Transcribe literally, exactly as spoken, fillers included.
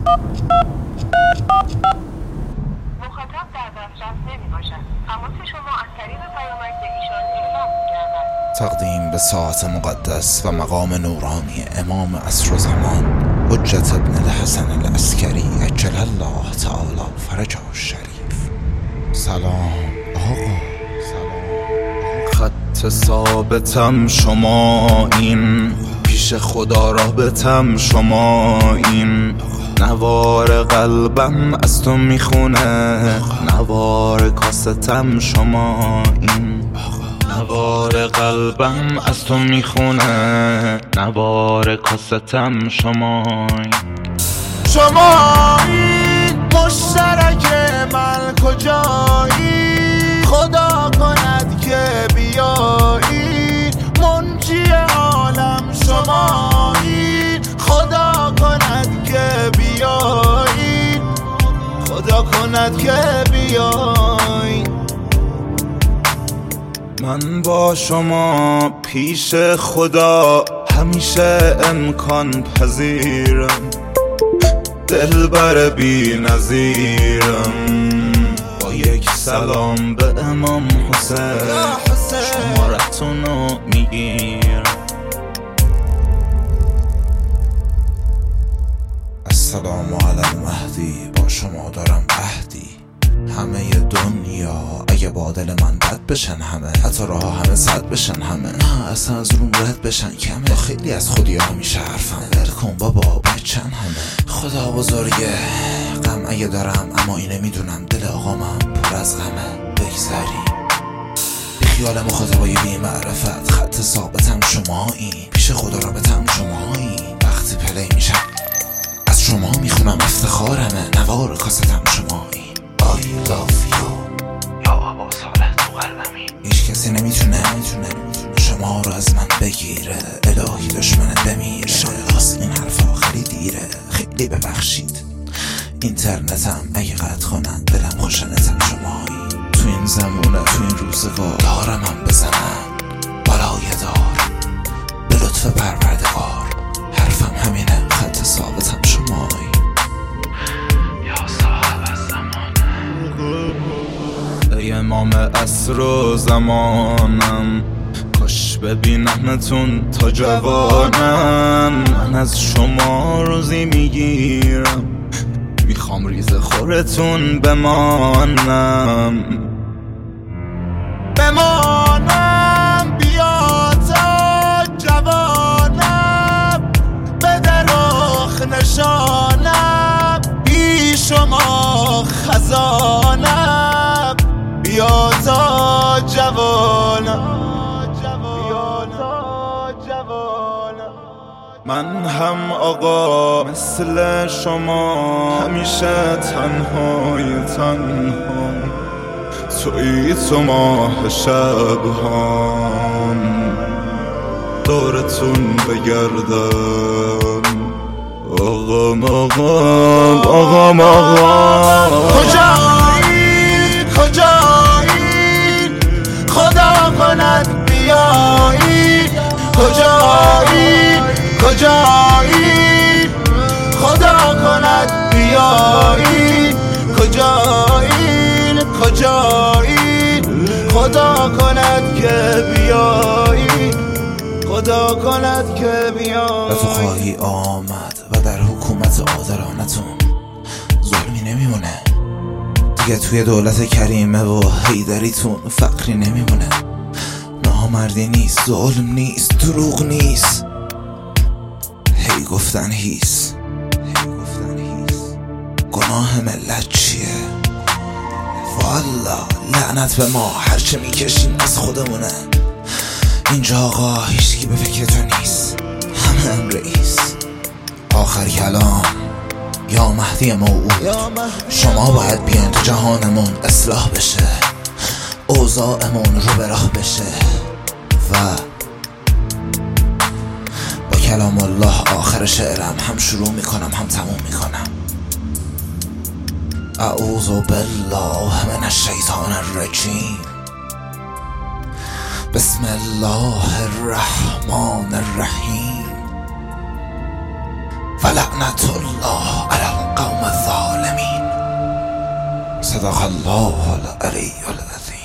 مخاطب در دسترس نمی باشد. تماس شما از طریق پیامک به ایشان اعلام می گردد. تقدیم به ساعت مقدس و مقام نورانی امام عصر و زمان حجت ابن الحسن العسکری عجل الله تعالی فرجه الشریف. سلام آقا. خط ثابتم شما این، پیش خدا رابطم شما این، نوار قلبم از تو میخونه، نوار کاستم شما این، نوار قلبم از تو میخونه، نوار کاستم شما این. شما این مشترک من کجایی، خدا کند که بیایی، منجی عالم شما این، خدا کند که بیایی، خدا کند که بیایی. من با شما پیش خدا همیشه امکان پذیرم، دلبر بی نظیرم، با یک سلام به امام حسین شمارتونو میگیرم. السلام علی المهدی، با شما دارم عهدی، همه دنیا اگه با دل من بد بشن، همه حتی راه همه صد بشن، همه نه اصلا از روم رد بشن کمه، با خیلی از خودی ها میشه حرفم، ولکن بابا بچن همه. خدا بزرگه، غم اگه دارم اما اینه میدونم دل آقامم پر از غمه. بگذاریم بی خیال مخاطبای بی معرفت، خط ثابتم شما این، پیش خدا رابطم شما این، وقتی پلی میشم از شما میخونم افتخارمه، نوار کاستم شما این. I love you یا آبا صالح تو قلبمی، هیچ کسی نمیتونه شما رو از من بگیره، الهی دشمنت بمیره. شایداست این حرفا خیلی دیره، خیلی ببخشید اینترنتم اگه قطع کنن، دلم خوشنتم شمایی. تو این زمونه تو این روزگار دارمم بزنن بالای دار، به لطف پروردگار حرفم همینه، خط ثابتم شمایی. ای امام عصر و زمانم، کاش ببینمتون تا جوانم، من از شما روزی میگیرم، میخوام ریز خورتون بمانم بمانم، بیا تا جوانم، بده رخ نشانم، بی شما خزانم، بیا تا جوانم، بیا تا جوانم. من هم آقا مثل شما همیشه تنهای تنها، تویی تو ماه شبهام، دورتون بگردم آقام آقام آقام آقام. کجایی کجایی خدا کند بیایی، کجایی کجایی خدا کند بیایی، کجایی کجایی خدا کند که بیایی، خدا کند که بیایی. و تو خواهی آمد و در حکومت عادلانتون ظلمی نمیمونه دیگه، توی دولت کریمه و حیدریتون فقری نمیمونه، نامردی نیست، ظلم نیست، دروغ نیست، هی گفتن هیس، هی گفتن هیس. گناه ملت چیه؟ والا لعنت به ما، هرچه میکشیم از خودمونه اینجا آقا، هیچکی به فکر تو نیست، همه هم رئیس. آخر کلام یا مهدی موعود، شما باید بیان تو جهانمون اصلاح بشه، اوضاعمون رو به راه بشه و با کلام الله آخر شعرم هم شروع میکنم هم تموم میکنم. اعوذ بالله من الشیطان الرجیم، بسم الله الرحمن الرحیم، و لعنت الله علی القاعدین. صدق الله العلی العظیم.